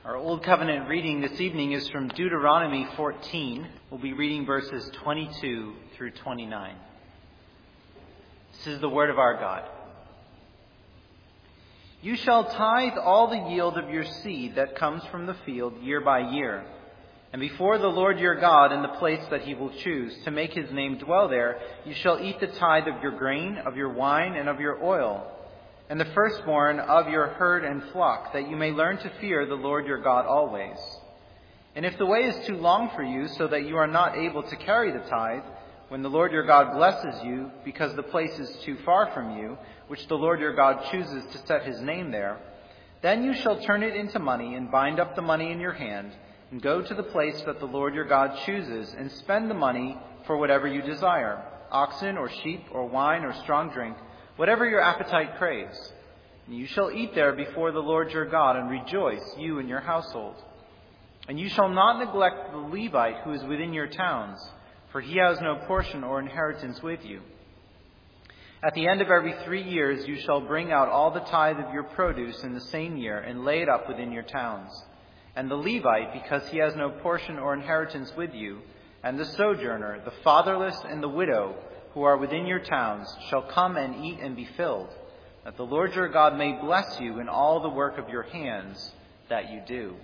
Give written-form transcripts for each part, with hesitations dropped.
Our Old Covenant reading this evening is from Deuteronomy 14. We'll be reading verses 22 through 29. This is the word of our God. You shall tithe all the yield of your seed that comes from the field year by year. And before the Lord your God in the place that he will choose to make his name dwell there, you shall eat the tithe of your grain, of your wine, and of your oil, and the firstborn of your herd and flock, that you may learn to fear the Lord your God always. And if the way is too long for you, so that you are not able to carry the tithe, when the Lord your God blesses you, because the place is too far from you, which the Lord your God chooses to set his name there, then you shall turn it into money and bind up the money in your hand, and go to the place that the Lord your God chooses, and spend the money for whatever you desire, oxen or sheep or wine or strong drink, whatever your appetite craves. And you shall eat there before the Lord your God, and rejoice, you and your household. And you shall not neglect the Levite who is within your towns, for he has no portion or inheritance with you. At the end of every 3 years you shall bring out all the tithe of your produce in the same year, and lay it up within your towns. And the Levite, because he has no portion or inheritance with you, and the sojourner, the fatherless, and the widow, who are within your towns, shall come and eat and be filled, that the Lord your God may bless you in all the work of your hands that you do.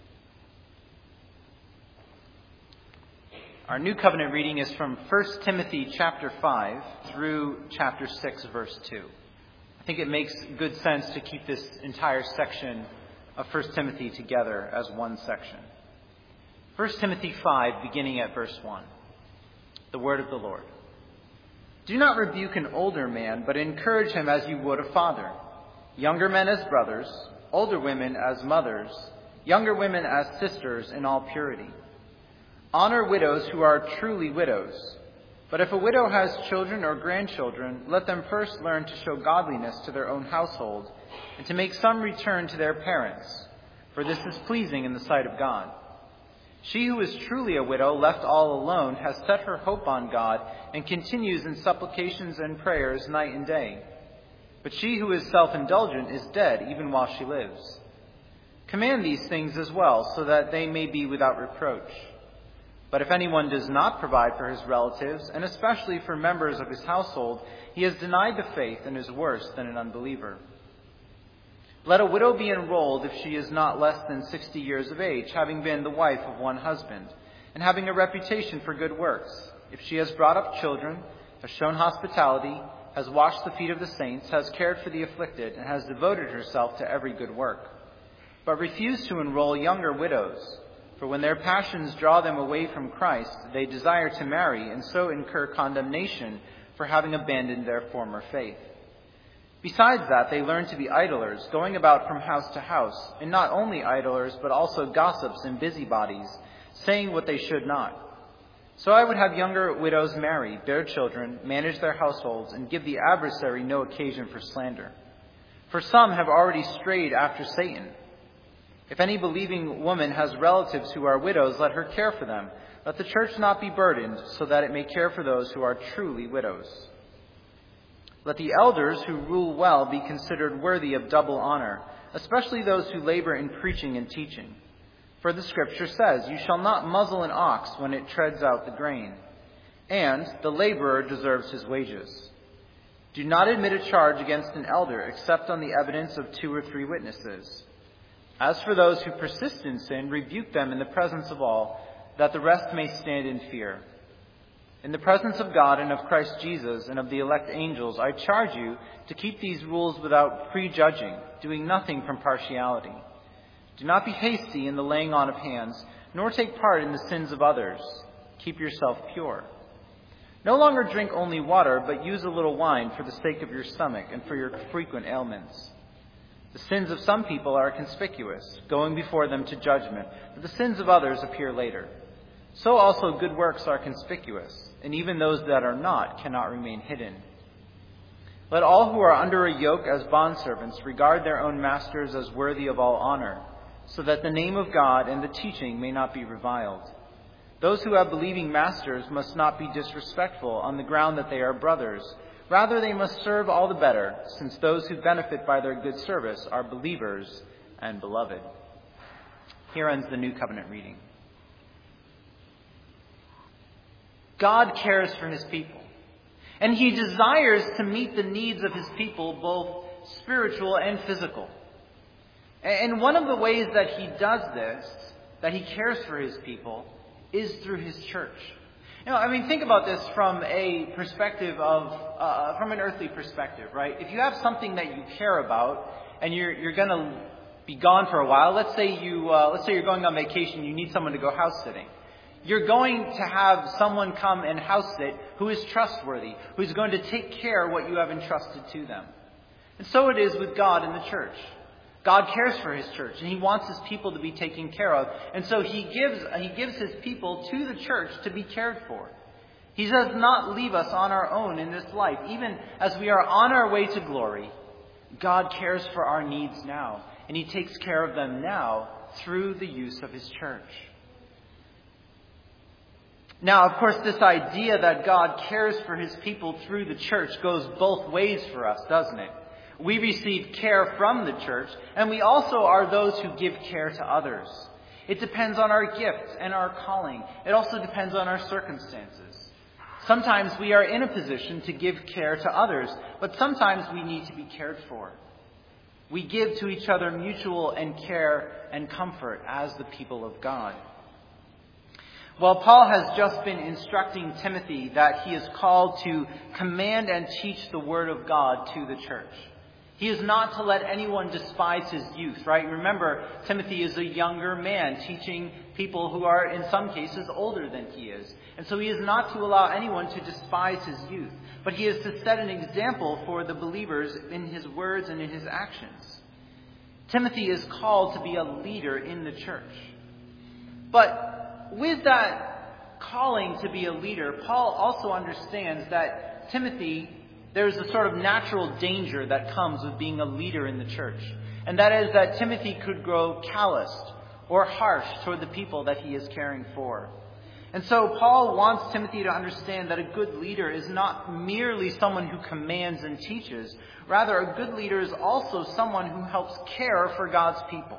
Our New Covenant reading is from 1 Timothy chapter 5 through chapter 6, verse 2. I think it makes good sense to keep this entire section of 1 Timothy together as one section. 1 Timothy 5, beginning at verse 1. The word of the Lord. Do not rebuke an older man, but encourage him as you would a father. Younger men as brothers, older women as mothers, younger women as sisters in all purity. Honor widows who are truly widows. But if a widow has children or grandchildren, let them first learn to show godliness to their own household, and to make some return to their parents, for this is pleasing in the sight of God. She who is truly a widow, left all alone, has set her hope on God and continues in supplications and prayers night and day. But she who is self-indulgent is dead even while she lives. Command these things as well, so that they may be without reproach. But if anyone does not provide for his relatives, and especially for members of his household, he has denied the faith and is worse than an unbeliever. Let a widow be enrolled if she is not less than 60 years of age, having been the wife of one husband, and having a reputation for good works. If she has brought up children, has shown hospitality, has washed the feet of the saints, has cared for the afflicted, and has devoted herself to every good work. But refuse to enroll younger widows, for when their passions draw them away from Christ, they desire to marry, and so incur condemnation for having abandoned their former faith. Besides that, they learn to be idlers, going about from house to house, and not only idlers, but also gossips and busybodies, saying what they should not. So I would have younger widows marry, bear children, manage their households, and give the adversary no occasion for slander. For some have already strayed after Satan. If any believing woman has relatives who are widows, let her care for them. Let the church not be burdened, so that it may care for those who are truly widows. Let the elders who rule well be considered worthy of double honor, especially those who labor in preaching and teaching. For the Scripture says, you shall not muzzle an ox when it treads out the grain, and the laborer deserves his wages. Do not admit a charge against an elder except on the evidence of 2 or 3 witnesses. As for those who persist in sin, rebuke them in the presence of all, that the rest may stand in fear. In the presence of God and of Christ Jesus and of the elect angels, I charge you to keep these rules without prejudging, doing nothing from partiality. Do not be hasty in the laying on of hands, nor take part in the sins of others. Keep yourself pure. No longer drink only water, but use a little wine for the sake of your stomach and for your frequent ailments. The sins of some people are conspicuous, going before them to judgment, but the sins of others appear later. So also good works are conspicuous, and even those that are not cannot remain hidden. Let all who are under a yoke as bondservants regard their own masters as worthy of all honor, so that the name of God and the teaching may not be reviled. Those who have believing masters must not be disrespectful on the ground that they are brothers. Rather, they must serve all the better, since those who benefit by their good service are believers and beloved. Here ends the New Covenant reading. God cares for his people, and he desires to meet the needs of his people, both spiritual and physical. And one of the ways that he does this, that he cares for his people, is through his church. Think about this from a perspective of, from an earthly perspective, right? If you have something that you care about, and you're going to be gone for a while, let's say you're going on vacation, you need someone to go house sitting. You're going to have someone come and house sit who is trustworthy, who's going to take care of what you have entrusted to them. And so it is with God and the church. God cares for his church, and he wants his people to be taken care of. And so he gives his people to the church to be cared for. He does not leave us on our own in this life. Even as we are on our way to glory, God cares for our needs now, and he takes care of them now through the use of his church. Now, of course, this idea that God cares for his people through the church goes both ways for us, doesn't it? We receive care from the church, and we also are those who give care to others. It depends on our gifts and our calling. It also depends on our circumstances. Sometimes we are in a position to give care to others, but sometimes we need to be cared for. We give to each other mutual and care and comfort as the people of God. Well, Paul has just been instructing Timothy that he is called to command and teach the word of God to the church. He is not to let anyone despise his youth, right? Remember, Timothy is a younger man teaching people who are in some cases older than he is. And so he is not to allow anyone to despise his youth, but he is to set an example for the believers in his words and in his actions. Timothy is called to be a leader in the church. But with that calling to be a leader, Paul also understands that there's a sort of natural danger that comes with being a leader in the church. And that is that Timothy could grow calloused or harsh toward the people that he is caring for. And so Paul wants Timothy to understand that a good leader is not merely someone who commands and teaches. Rather, a good leader is also someone who helps care for God's people.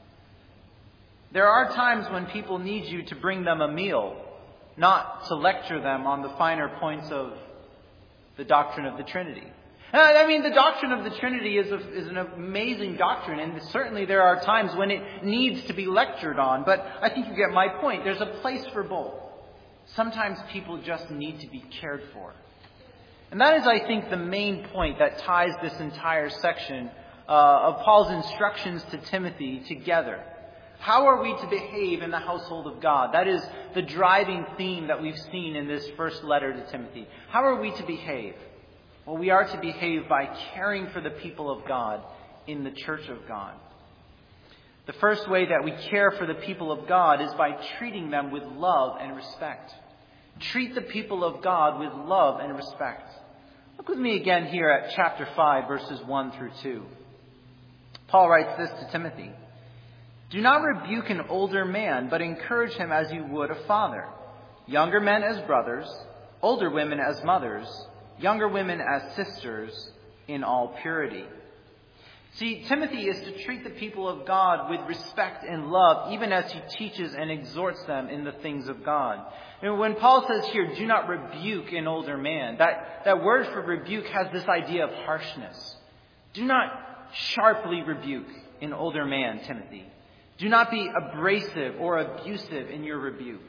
There are times when people need you to bring them a meal, not to lecture them on the finer points of the doctrine of the Trinity. The doctrine of the Trinity is an amazing doctrine, and certainly there are times when it needs to be lectured on, but I think you get my point. There's a place for both. Sometimes people just need to be cared for. And that is, I think, the main point that ties this entire section of Paul's instructions to Timothy together. How are we to behave in the household of God? That is the driving theme that we've seen in this first letter to Timothy. How are we to behave? Well, we are to behave by caring for the people of God in the church of God. The first way that we care for the people of God is by treating them with love and respect. Treat the people of God with love and respect. Look with me again here at chapter 5, verses 1 through 2. Paul writes this to Timothy. Do not rebuke an older man, but encourage him as you would a father. Younger men as brothers, older women as mothers, younger women as sisters, in all purity. See, Timothy is to treat the people of God with respect and love, even as he teaches and exhorts them in the things of God. And when Paul says here, do not rebuke an older man, that word for rebuke has this idea of harshness. Do not sharply rebuke an older man, Timothy. Do not be abrasive or abusive in your rebuke.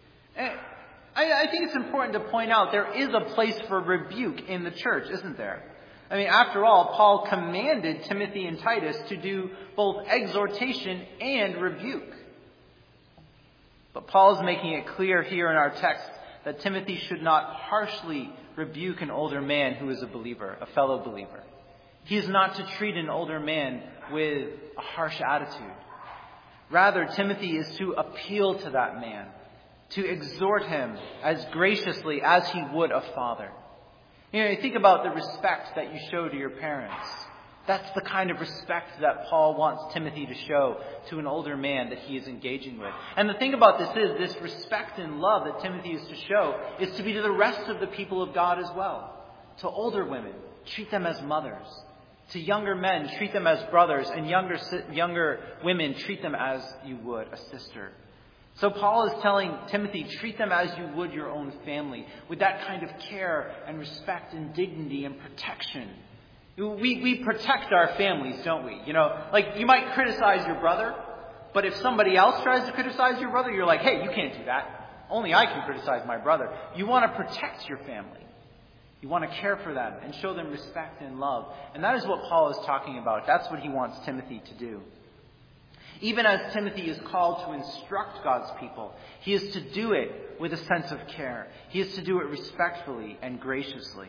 I think it's important to point out there is a place for rebuke in the church, isn't there? After all, Paul commanded Timothy and Titus to do both exhortation and rebuke. But Paul is making it clear here in our text that Timothy should not harshly rebuke an older man who is a believer, a fellow believer. He is not to treat an older man with a harsh attitude. Rather, Timothy is to appeal to that man, to exhort him as graciously as he would a father. You think about the respect that you show to your parents. That's the kind of respect that Paul wants Timothy to show to an older man that he is engaging with. And the thing about this respect and love that Timothy is to show is to be to the rest of the people of God as well. To older women, treat them as mothers. To younger men, treat them as brothers, and younger women, treat them as you would a sister. So Paul is telling Timothy, treat them as you would your own family, with that kind of care and respect and dignity and protection. We protect our families, don't we? Like you might criticize your brother, but if somebody else tries to criticize your brother, you're like, hey, you can't do that. Only I can criticize my brother. You want to protect your family. You want to care for them and show them respect and love. And that is what Paul is talking about. That's what he wants Timothy to do. Even as Timothy is called to instruct God's people, he is to do it with a sense of care. He is to do it respectfully and graciously.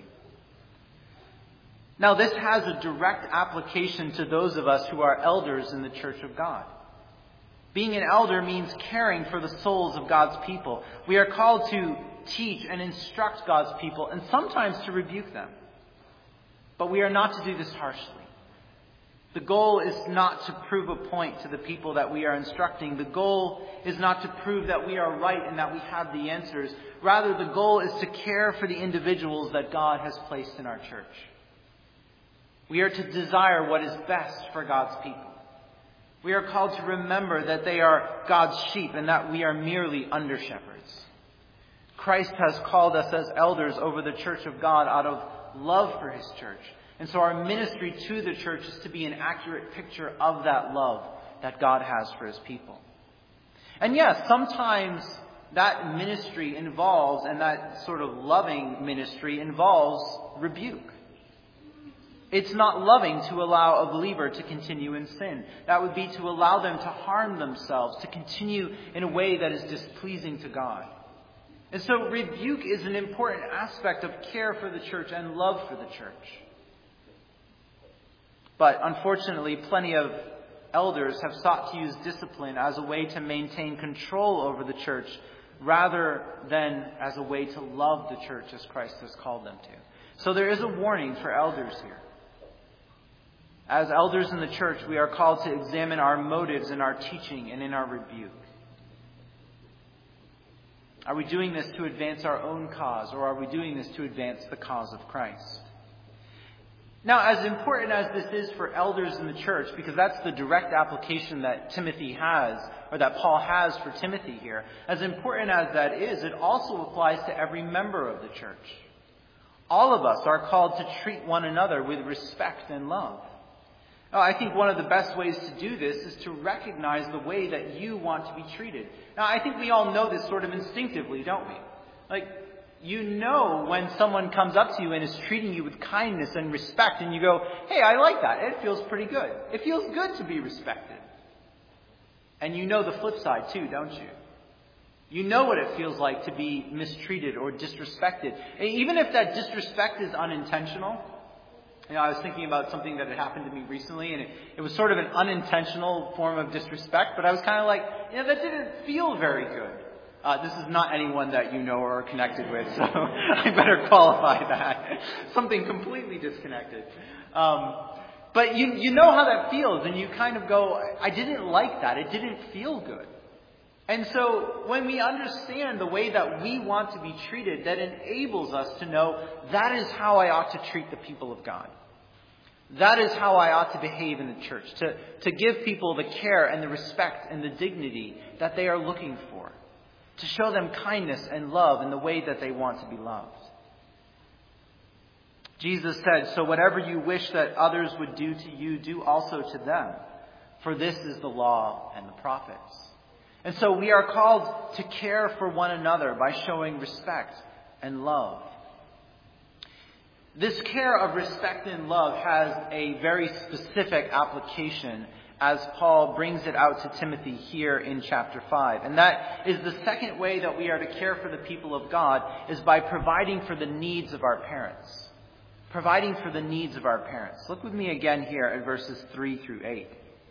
Now, this has a direct application to those of us who are elders in the church of God. Being an elder means caring for the souls of God's people. We are called to teach and instruct God's people and sometimes to rebuke them. But we are not to do this harshly. The goal is not to prove a point to the people that we are instructing. The goal is not to prove that we are right and that we have the answers. Rather, the goal is to care for the individuals that God has placed in our church. We are to desire what is best for God's people. We are called to remember that they are God's sheep and that we are merely under-shepherds. Christ has called us as elders over the church of God out of love for his church. And so our ministry to the church is to be an accurate picture of that love that God has for his people. And yes, sometimes that ministry involves, and that sort of loving ministry involves rebuke. It's not loving to allow a believer to continue in sin. That would be to allow them to harm themselves, to continue in a way that is displeasing to God. And so rebuke is an important aspect of care for the church and love for the church. But unfortunately, plenty of elders have sought to use discipline as a way to maintain control over the church rather than as a way to love the church as Christ has called them to. So there is a warning for elders here. As elders in the church, we are called to examine our motives in our teaching and in our rebuke. Are we doing this to advance our own cause, or are we doing this to advance the cause of Christ? Now, as important as this is for elders in the church, because that's the direct application that Timothy has, or that Paul has for Timothy here, as important as that is, it also applies to every member of the church. All of us are called to treat one another with respect and love. Now, I think one of the best ways to do this is to recognize the way that you want to be treated. Now, I think we all know this sort of instinctively, don't we? Like, you know when someone comes up to you and is treating you with kindness and respect, and you go, hey, I like that. It feels pretty good. It feels good to be respected. And you know the flip side too, don't you? You know what it feels like to be mistreated or disrespected. And even if that disrespect is unintentional. I was thinking about something that had happened to me recently, and it was sort of an unintentional form of disrespect, but I was kind of like, that didn't feel very good. This is not anyone that you know or are connected with, so I better qualify that. Something completely disconnected. But you know how that feels, and you kind of go, I didn't like that. It didn't feel good. And so when we understand the way that we want to be treated, that enables us to know that is how I ought to treat the people of God. That is how I ought to behave in the church, to give people the care and the respect and the dignity that they are looking for, to show them kindness and love in the way that they want to be loved. Jesus said, so whatever you wish that others would do to you, do also to them, for this is the law and the prophets. And so we are called to care for one another by showing respect and love. This care of respect and love has a very specific application as Paul brings it out to Timothy here in chapter 5. And that is the second way that we are to care for the people of God is by providing for the needs of our parents. Providing for the needs of our parents. Look with me again here at verses 3 through 8.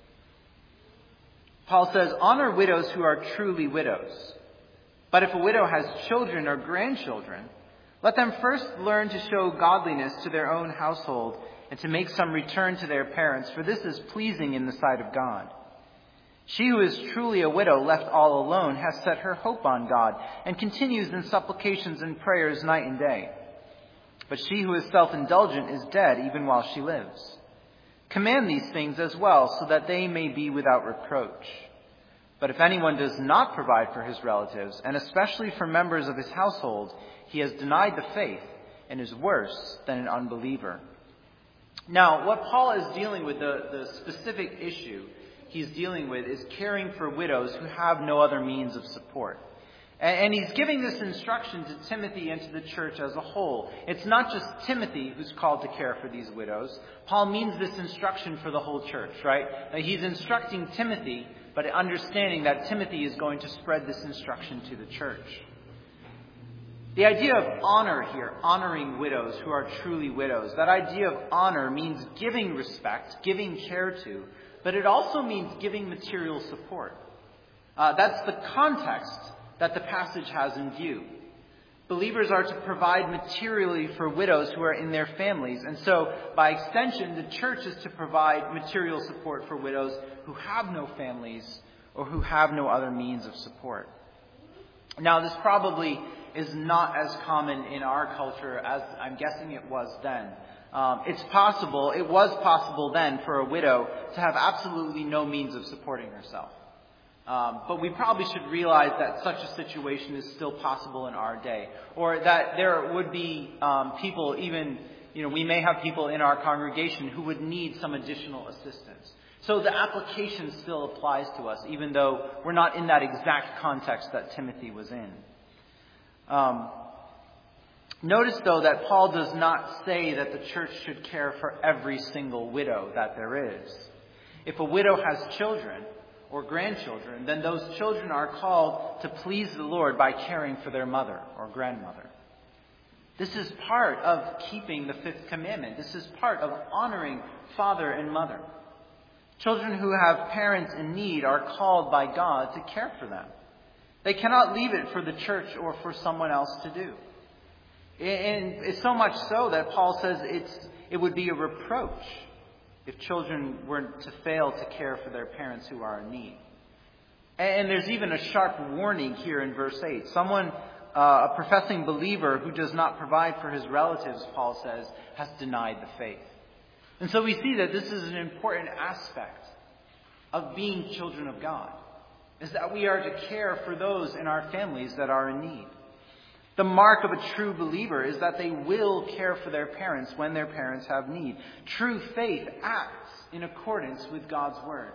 Paul says, honor widows who are truly widows. But if a widow has children or grandchildren, let them first learn to show godliness to their own household and to make some return to their parents, for this is pleasing in the sight of God. She who is truly a widow left all alone has set her hope on God and continues in supplications and prayers night and day. But she who is self-indulgent is dead even while she lives. Command these things as well, so that they may be without reproach. But if anyone does not provide for his relatives, and especially for members of his household, he has denied the faith and is worse than an unbeliever." Now, what Paul is dealing with, the specific issue he's dealing with, is caring for widows who have no other means of support. And he's giving this instruction to Timothy and to the church as a whole. It's not just Timothy who's called to care for these widows. Paul means this instruction for the whole church, right? He's instructing Timothy, but understanding that Timothy is going to spread this instruction to the church. The idea of honor here, honoring widows who are truly widows, that idea of honor means giving respect, giving care to, but it also means giving material support. That's the context that the passage has in view. Believers are to provide materially for widows who are in their families. And so, by extension, the church is to provide material support for widows who have no families or who have no other means of support. Now, this probably is not as common in our culture as I'm guessing it was then. It was possible then for a widow to have absolutely no means of supporting herself. But we probably should realize that such a situation is still possible in our day. Or that there would be people, even, we may have people in our congregation who would need some additional assistance. So the application still applies to us, even though we're not in that exact context that Timothy was in. Notice, though, that Paul does not say that the church should care for every single widow that there is. If a widow has children or grandchildren, then those children are called to please the Lord by caring for their mother or grandmother. This is part of keeping the fifth commandment. This is part of honoring father and mother. Children who have parents in need are called by God to care for them. They cannot leave it for the church or for someone else to do. And it's so much so that Paul says it would be a reproach if children were to fail to care for their parents who are in need. And there's even a sharp warning here in verse 8. Someone, a professing believer who does not provide for his relatives, Paul says, has denied the faith. And so we see that this is an important aspect of being children of God, is that we are to care for those in our families that are in need. The mark of a true believer is that they will care for their parents when their parents have need. True faith acts in accordance with God's word.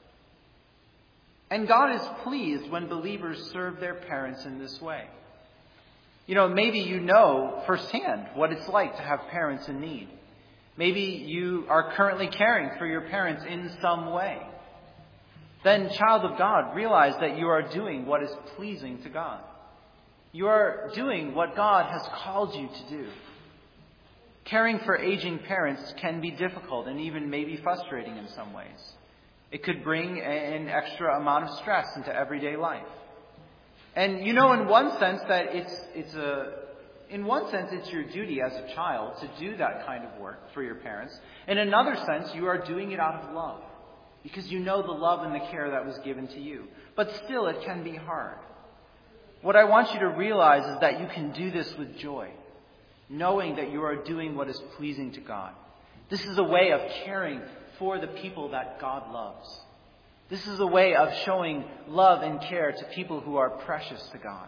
And God is pleased when believers serve their parents in this way. Maybe you know firsthand what it's like to have parents in need. Maybe you are currently caring for your parents in some way. Then, child of God, realize that you are doing what is pleasing to God. You are doing what God has called you to do. Caring for aging parents can be difficult and even maybe frustrating in some ways. It could bring an extra amount of stress into everyday life. And in one sense that it's your duty as a child to do that kind of work for your parents. In another sense, you are doing it out of love, because you know the love and the care that was given to you. But still, it can be hard. What I want you to realize is that you can do this with joy, knowing that you are doing what is pleasing to God. This is a way of caring for the people that God loves. This is a way of showing love and care to people who are precious to God.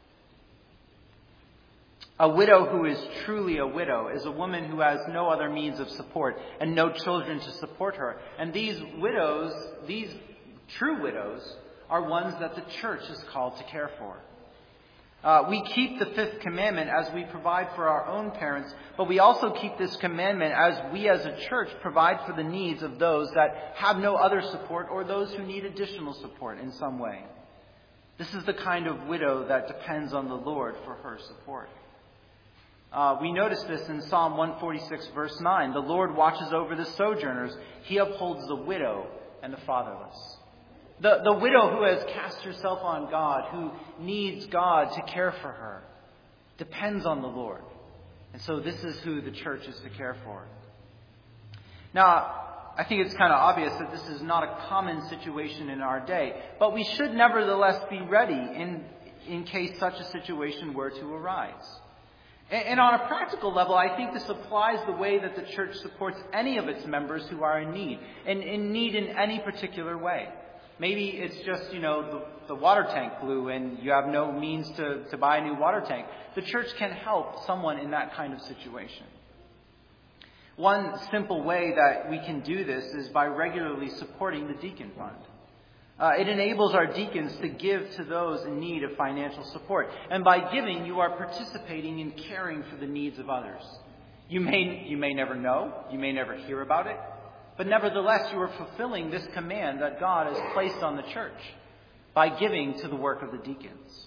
A widow who is truly a widow is a woman who has no other means of support and no children to support her. And these widows, these true widows, are ones that the church is called to care for. We keep the fifth commandment as we provide for our own parents, but we also keep this commandment as we as a church provide for the needs of those that have no other support or those who need additional support in some way. This is the kind of widow that depends on the Lord for her support. We notice this in Psalm 146, verse 9. The Lord watches over the sojourners. He upholds the widow and the fatherless. The widow who has cast herself on God, who needs God to care for her, depends on the Lord. And so this is who the church is to care for. Now, I think it's kind of obvious that this is not a common situation in our day, but we should nevertheless be ready in case such a situation were to arise. And on a practical level, I think this applies the way that the church supports any of its members who are in need, and in need in any particular way. Maybe it's just, the water tank blew and you have no means to buy a new water tank. The church can help someone in that kind of situation. One simple way that we can do this is by regularly supporting the deacon fund. It enables our deacons to give to those in need of financial support. And by giving, you are participating in caring for the needs of others. You may never know, you may never hear about it, but nevertheless you are fulfilling this command that God has placed on the church by giving to the work of the deacons.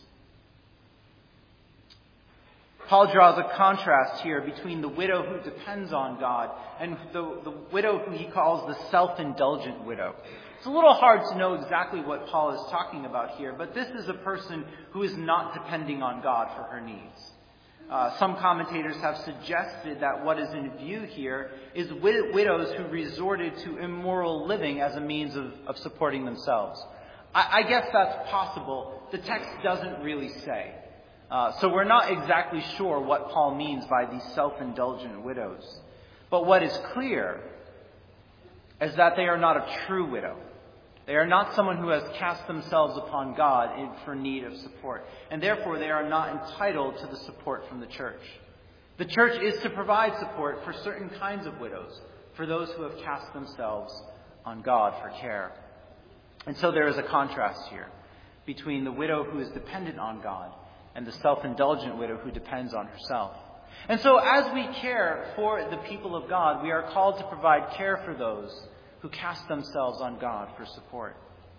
Paul draws a contrast here between the widow who depends on God and the widow who he calls the self-indulgent widow. It's a little hard to know exactly what Paul is talking about here, but this is a person who is not depending on God for her needs. Some commentators have suggested that what is in view here is widows who resorted to immoral living as a means of supporting themselves. I guess that's possible. The text doesn't really say. So we're not exactly sure what Paul means by these self-indulgent widows. But what is clear is that they are not a true widow. They are not someone who has cast themselves upon God for need of support. And therefore, they are not entitled to the support from the church. The church is to provide support for certain kinds of widows, for those who have cast themselves on God for care. And so there is a contrast here between the widow who is dependent on God and the self-indulgent widow who depends on herself. And so as we care for the people of God, we are called to provide care for those who cast themselves on God for support.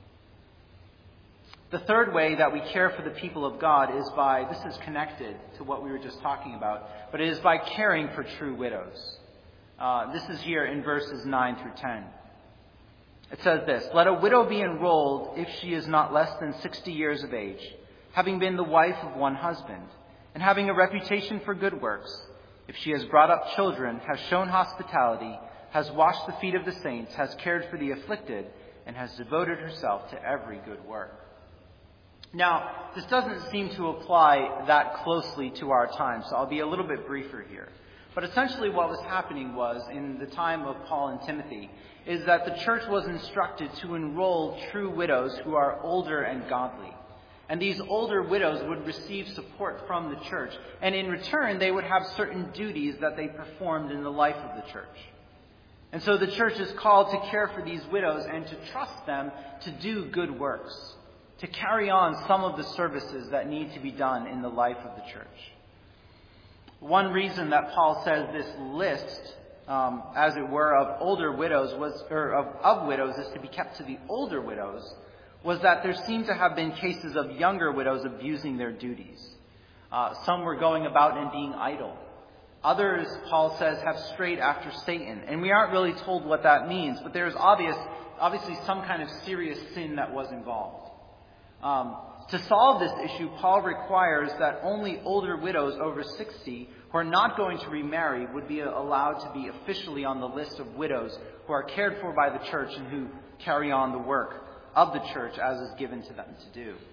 The third way that we care for the people of God is by, this is connected to what we were just talking about, but it is by caring for true widows. This is here in verses 9 through 10. It says this: "Let a widow be enrolled if she is not less than 60 years of age, having been the wife of one husband, and having a reputation for good works. If she has brought up children, has shown hospitality, has washed the feet of the saints, has cared for the afflicted, and has devoted herself to every good work." Now, this doesn't seem to apply that closely to our time, so I'll be a little bit briefer here. But essentially what was happening was, in the time of Paul and Timothy, is that the church was instructed to enroll true widows who are older and godly. And these older widows would receive support from the church, and in return they would have certain duties that they performed in the life of the church. And so the church is called to care for these widows and to trust them to do good works, to carry on some of the services that need to be done in the life of the church. One reason that Paul says this list, as it were, of older widows of widows is to be kept to the older widows, was that there seemed to have been cases of younger widows abusing their duties. Some were going about and being idle. Others, Paul says, have strayed after Satan. And we aren't really told what that means, but there's obviously some kind of serious sin that was involved. To solve this issue, Paul requires that only older widows over 60 who are not going to remarry would be allowed to be officially on the list of widows who are cared for by the church and who carry on the work of the church as is given to them to do.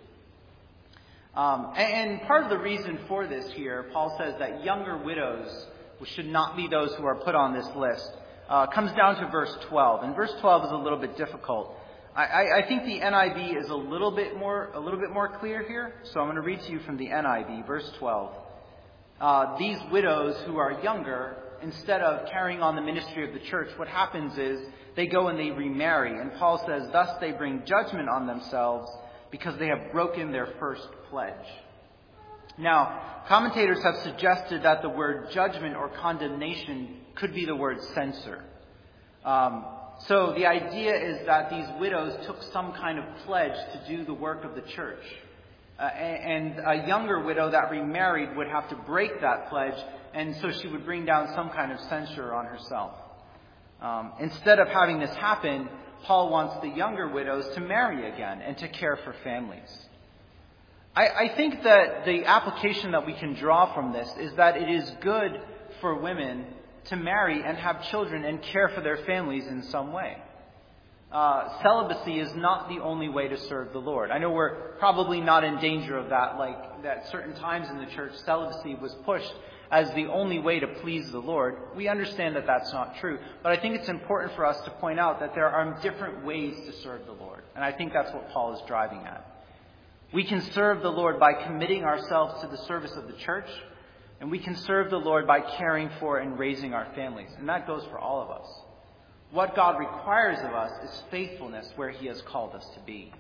And part of the reason for this here, Paul says that younger widows should not be those who are put on this list, comes down to verse 12. And verse 12 is a little bit difficult. I think the NIV is a little bit more clear here, so I'm going to read to you from the NIV, verse 12. These widows who are younger, instead of carrying on the ministry of the church, what happens is they go and they remarry. And Paul says, thus they bring judgment on themselves because they have broken their first pledge. Now, commentators have suggested that the word judgment or condemnation could be the word censor. So the idea is that these widows took some kind of pledge to do the work of the church. And a younger widow that remarried would have to break that pledge, and so she would bring down some kind of censure on herself. Instead of having this happen, Paul wants the younger widows to marry again and to care for families. I think that the application that we can draw from this is that it is good for women to marry and have children and care for their families in some way. Celibacy is not the only way to serve the Lord. I know we're probably not in danger of that, like at certain times in the church, celibacy was pushed as the only way to please the Lord, we understand that that's not true. But I think it's important for us to point out that there are different ways to serve the Lord. And I think that's what Paul is driving at. We can serve the Lord by committing ourselves to the service of the church, and we can serve the Lord by caring for and raising our families. And that goes for all of us. What God requires of us is faithfulness where he has called us to be.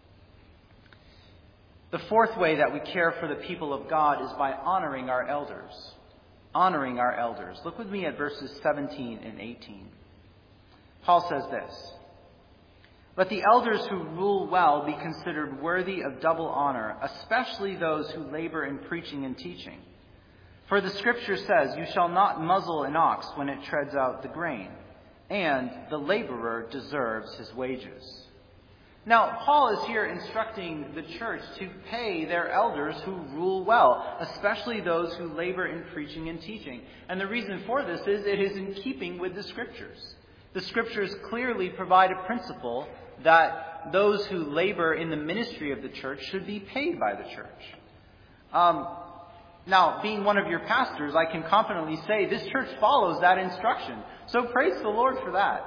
The fourth way that we care for the people of God is by honoring our elders. Honoring our elders. Look with me at verses 17 and 18. Paul says this, "Let the elders who rule well be considered worthy of double honor, especially those who labor in preaching and teaching. For the Scripture says, 'You shall not muzzle an ox when it treads out the grain,' and the laborer deserves his wages." Now, Paul is here instructing the church to pay their elders who rule well, especially those who labor in preaching and teaching. And the reason for this is it is in keeping with the Scriptures. The Scriptures clearly provide a principle that those who labor in the ministry of the church should be paid by the church. Now, being one of your pastors, I can confidently say this church follows that instruction. So praise the Lord for that.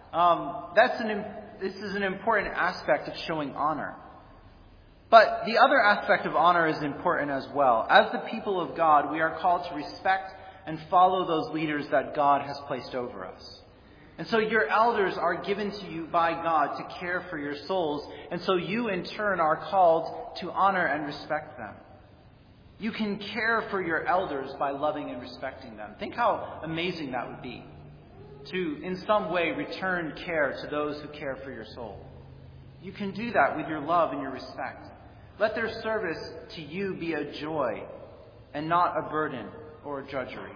This is an important aspect of showing honor. But the other aspect of honor is important as well. As the people of God, we are called to respect and follow those leaders that God has placed over us. And so your elders are given to you by God to care for your souls. And so you in turn are called to honor and respect them. You can care for your elders by loving and respecting them. Think how amazing that would be, to in some way return care to those who care for your soul. You can do that with your love and your respect. Let their service to you be a joy and not a burden or a drudgery.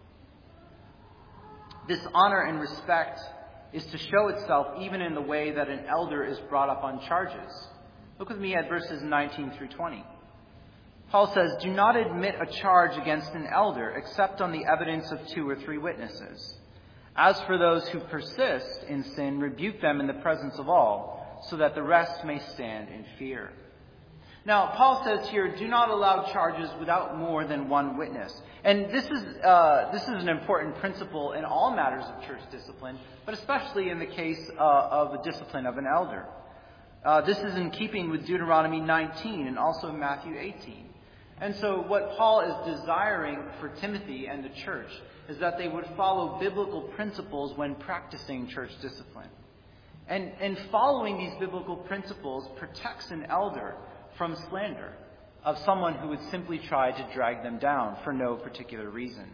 This honor and respect is to show itself even in the way that an elder is brought up on charges. Look with me at verses 19 through 20. Paul says, "Do not admit a charge against an elder except on the evidence of 2 or 3 witnesses. As for those who persist in sin, rebuke them in the presence of all, so that the rest may stand in fear." Now, Paul says here, do not allow charges without more than 1 witness. And this is an important principle in all matters of church discipline, but especially in the case of the discipline of an elder. This is in keeping with Deuteronomy 19 and also Matthew 18. And so what Paul is desiring for Timothy and the church is that they would follow biblical principles when practicing church discipline. And following these biblical principles protects an elder from slander of someone who would simply try to drag them down for no particular reason.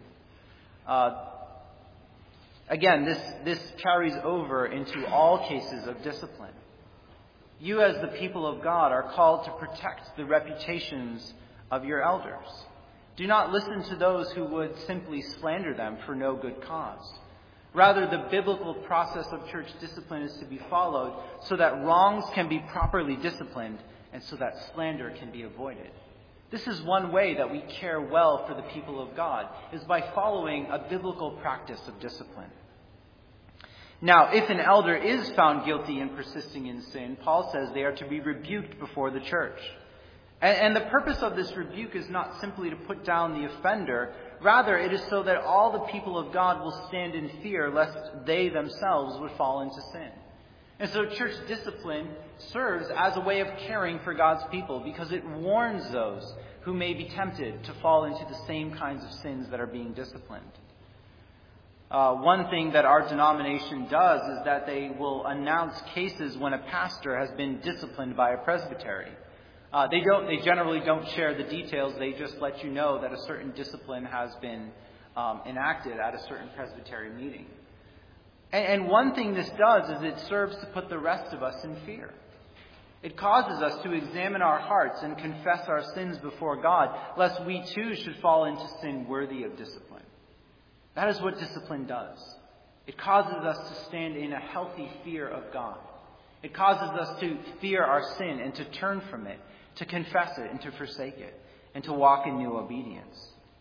Again, this carries over into all cases of discipline. You as the people of God are called to protect the reputations of your elders. Do not listen to those who would simply slander them for no good cause. Rather, the biblical process of church discipline is to be followed so that wrongs can be properly disciplined and so that slander can be avoided. This is one way that we care well for the people of God, is by following a biblical practice of discipline. Now, if an elder is found guilty in persisting in sin, Paul says they are to be rebuked before the church. And the purpose of this rebuke is not simply to put down the offender. Rather, it is so that all the people of God will stand in fear lest they themselves would fall into sin. And so church discipline serves as a way of caring for God's people because it warns those who may be tempted to fall into the same kinds of sins that are being disciplined. One thing that our denomination does is that they will announce cases when a pastor has been disciplined by a presbytery. They generally don't share the details. They just let you know that a certain discipline has been enacted at a certain presbytery meeting. And one thing this does is it serves to put the rest of us in fear. It causes us to examine our hearts and confess our sins before God, lest we too should fall into sin worthy of discipline. That is what discipline does. It causes us to stand in a healthy fear of God. It causes us to fear our sin and to turn from it, to confess it and to forsake it, and to walk in new obedience.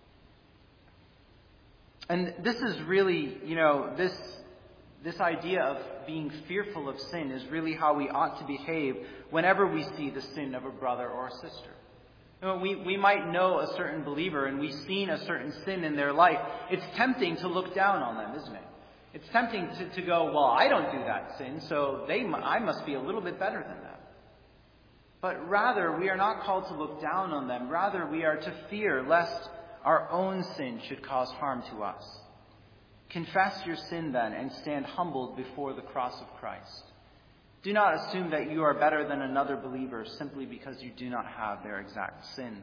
And this is really, this idea of being fearful of sin is really how we ought to behave whenever we see the sin of a brother or a sister. We might know a certain believer and we've seen a certain sin in their life. It's tempting to look down on them, isn't it? It's tempting to go, well, I don't do that sin, so I must be a little bit better than them. But rather, we are not called to look down on them. Rather, we are to fear lest our own sin should cause harm to us. Confess your sin then and stand humbled before the cross of Christ. Do not assume that you are better than another believer simply because you do not have their exact sin.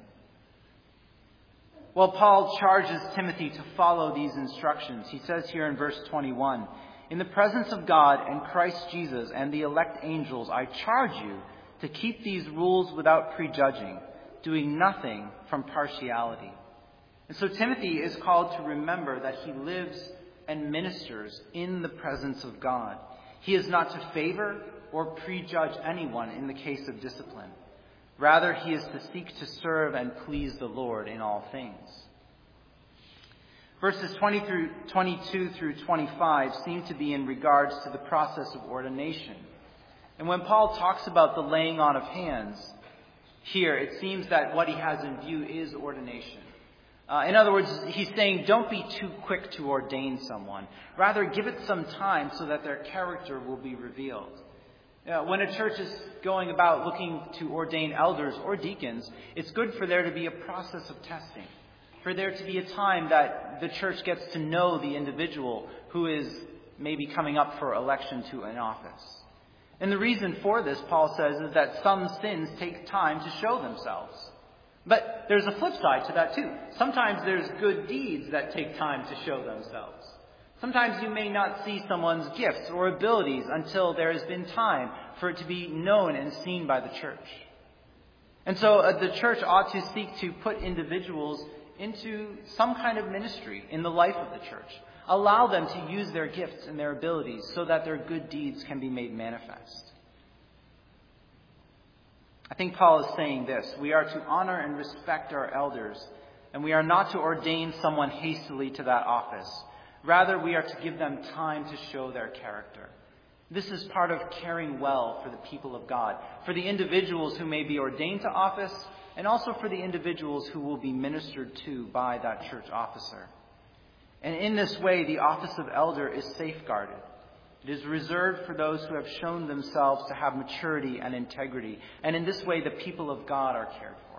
Well, Paul charges Timothy to follow these instructions. He says here in verse 21, "In the presence of God and Christ Jesus and the elect angels, I charge you to keep these rules without prejudging, doing nothing from partiality." And so Timothy is called to remember that he lives and ministers in the presence of God. He is not to favor or prejudge anyone in the case of discipline. Rather, he is to seek to serve and please the Lord in all things. Verses 22 through 25 seem to be in regards to the process of ordination. And when Paul talks about the laying on of hands, here it seems that what he has in view is ordination. In other words, he's saying don't be too quick to ordain someone. Rather, give it some time so that their character will be revealed. When a church is going about looking to ordain elders or deacons, it's good for there to be a process of testing, for there to be a time that the church gets to know the individual who is maybe coming up for election to an office. And the reason for this, Paul says, is that some sins take time to show themselves. But there's a flip side to that too. Sometimes there's good deeds that take time to show themselves. Sometimes you may not see someone's gifts or abilities until there has been time for it to be known and seen by the church. And so the church ought to seek to put individuals into some kind of ministry in the life of the church. Allow them to use their gifts and their abilities so that their good deeds can be made manifest. I think Paul is saying this: we are to honor and respect our elders, and we are not to ordain someone hastily to that office. Rather, we are to give them time to show their character. This is part of caring well for the people of God, for the individuals who may be ordained to office, and also for the individuals who will be ministered to by that church officer. And in this way, the office of elder is safeguarded. It is reserved for those who have shown themselves to have maturity and integrity. And in this way, the people of God are cared for.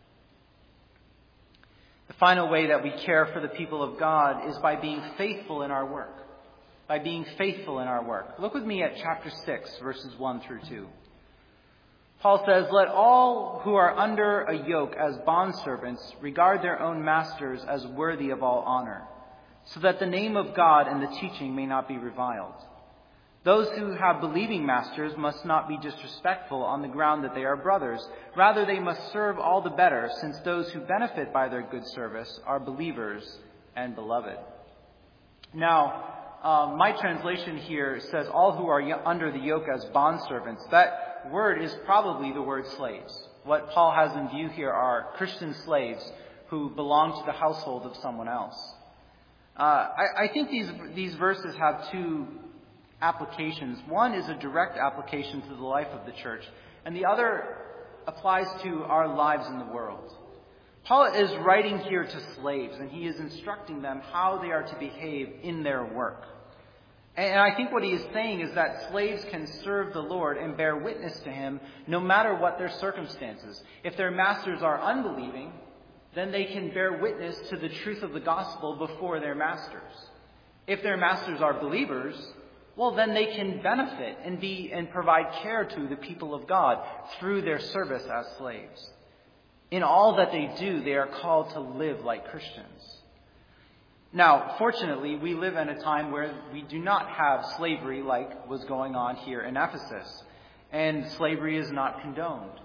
The final way that we care for the people of God is by being faithful in our work. By being faithful in our work. Look with me at chapter 6, verses 1 through 2. Paul says, "Let all who are under a yoke as bondservants regard their own masters as worthy of all honor, so that the name of God and the teaching may not be reviled. Those who have believing masters must not be disrespectful on the ground that they are brothers. Rather, they must serve all the better, since those who benefit by their good service are believers and beloved." Now, my translation here says all who are under the yoke as bondservants. That word is probably the word slaves. What Paul has in view here are Christian slaves who belong to the household of someone else. I think these verses have two applications. One is a direct application to the life of the church, and the other applies to our lives in the world. Paul is writing here to slaves, and he is instructing them how they are to behave in their work. And I think what he is saying is that slaves can serve the Lord and bear witness to him no matter what their circumstances. If their masters are unbelieving, then they can bear witness to the truth of the gospel before their masters. If their masters are believers, well, then they can benefit and provide care to the people of God through their service as slaves. In all that they do, they are called to live like Christians. Now, fortunately, we live in a time where we do not have slavery like was going on here in Ephesus, and slavery is not condoned.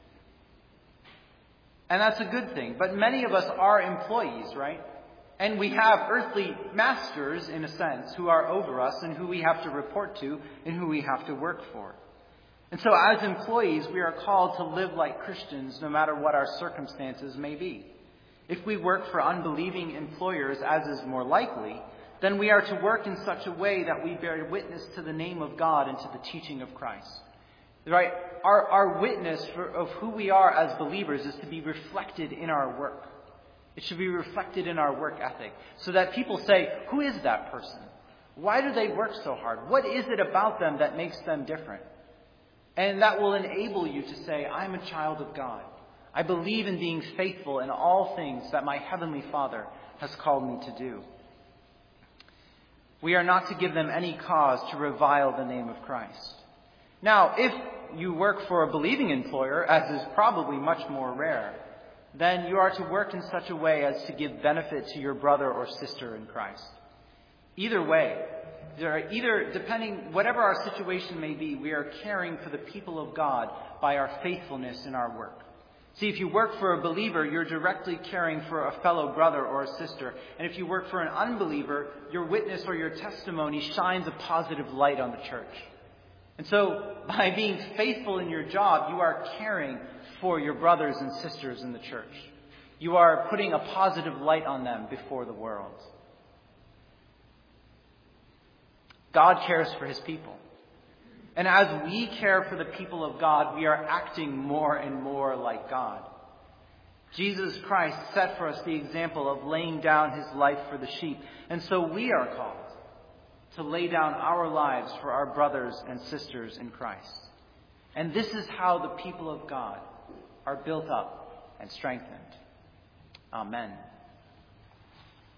And that's a good thing. But many of us are employees, right? And we have earthly masters, in a sense, who are over us and who we have to report to and who we have to work for. And so as employees, we are called to live like Christians no matter what our circumstances may be. If we work for unbelieving employers, as is more likely, then we are to work in such a way that we bear witness to the name of God and to the teaching of Christ. Right? Our witness of who we are as believers is to be reflected in our work. It should be reflected in our work ethic so that people say, who is that person? Why do they work so hard? What is it about them that makes them different? And that will enable you to say, I'm a child of God. I believe in being faithful in all things that my Heavenly Father has called me to do. We are not to give them any cause to revile the name of Christ. Now, if you work for a believing employer, as is probably much more rare, then you are to work in such a way as to give benefit to your brother or sister in Christ. Either way, depending, whatever our situation may be, we are caring for the people of God by our faithfulness in our work. See, if you work for a believer, you're directly caring for a fellow brother or a sister. And if you work for an unbeliever, your witness or your testimony shines a positive light on the church. And so, by being faithful in your job, you are caring for your brothers and sisters in the church. You are putting a positive light on them before the world. God cares for his people. And as we care for the people of God, we are acting more and more like God. Jesus Christ set for us the example of laying down his life for the sheep. And so we are called to lay down our lives for our brothers and sisters in Christ. And this is how the people of God are built up and strengthened. Amen.